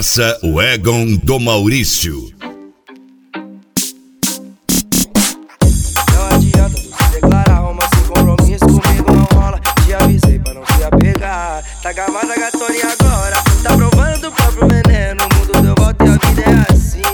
Corsa Wagon do Maurício. Não adianta tu se declarar, romance sem compromisso comigo não rola. Te avisei pra não se apegar. Tá gamada gatoninha agora, tá provando do próprio veneno. O mundo deu volta e a vida é assim.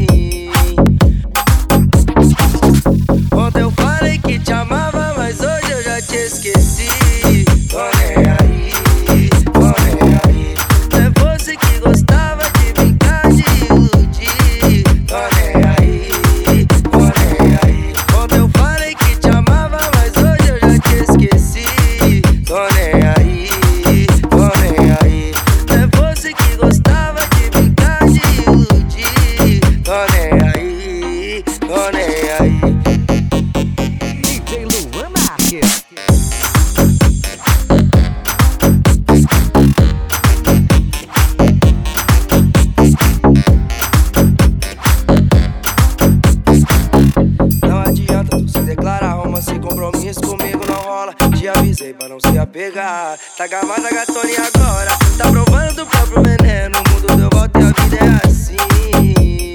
Ontem eu falei que te amava, mas hoje eu já te esqueci. Tô nem aí, tô nem aí. É você que gostava de brincar, de iludir. Tô nem aí, tô nem aí. Ontem eu falei que te amava, mas hoje eu já te esqueci. Tô nem aí, tô nem aí. É você que gostava de brincar, de iludir. Tô nem aí, tô nem aí. DJ Luan Marques. Não adianta tu se declarar, romance sem compromisso comigo não rola. Te avisei pra não se apegar. Tá gamada gatoninha agora, tá provando do próprio veneno. O mundo deu volta e a vida é assim.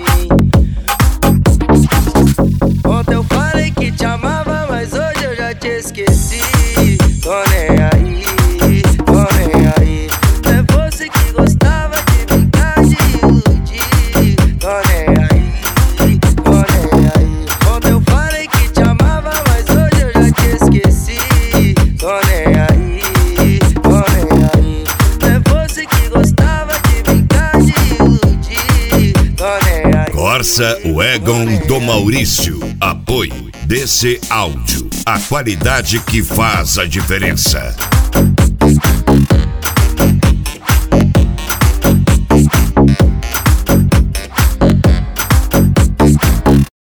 Ontem eu falei que te amava, mas hoje eu já te esqueci. Tô nem aí, tô nem aí. É você que gostava de brincar, de iludir. Tô nem aí, tô nem aí. Ontem eu falei que te amava, mas hoje eu já te esqueci. Tô nem aí, tô nem aí. É você que gostava de brincar, de iludir. Tô nem aí. Corsa Wagon do Maurício. Apoio DC Áudio. A qualidade que faz a diferença.